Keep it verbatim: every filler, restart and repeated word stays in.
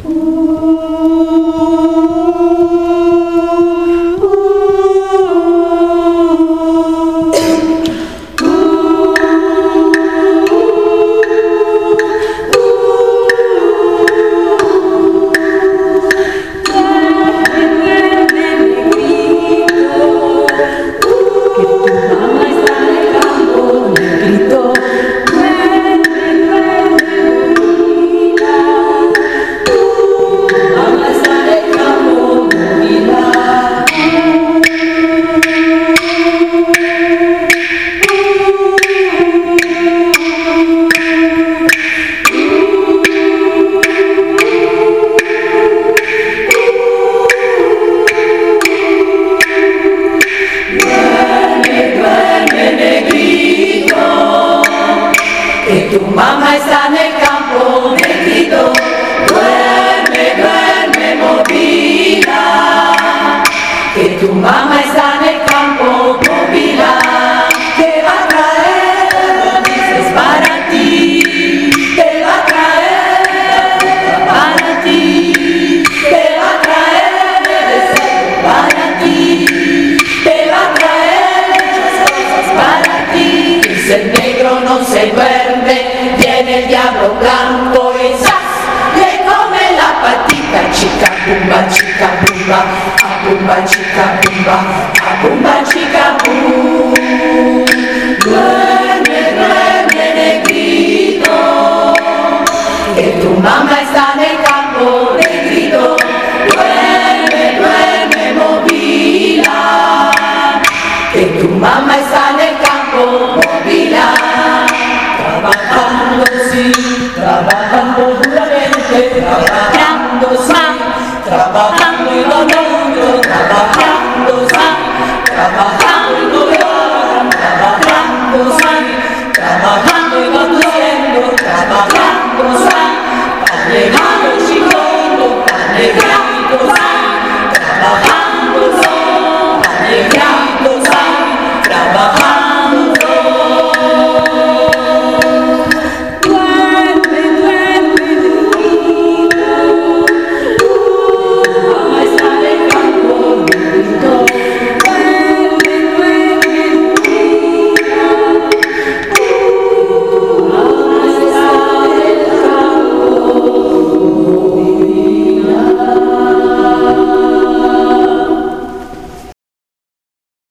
Tu mamá está en el campo, negrito, duerme, duerme, movila. Que tu mamá está en el campo, movila. Que va a traer dices para ti, que va a traer para ti, que va a traer deseo para ti, que va a traer muchas cosas para ti. Dice el negro no se duerme, viene el diablo blanco y ¡zas! Le come la patita, chica bumba, chica bumba, a bumba, chica bumba, a bumba, chica bum. Duerme, duerme, negrito, que tu mamá está en el campo, negrito. Duerme, duerme, movila, que tu mamá está en el campo, movila. Trabajando sí, trabajando duramente, trabajando sí, trabajando y ganando, trabajando sí, trabajando.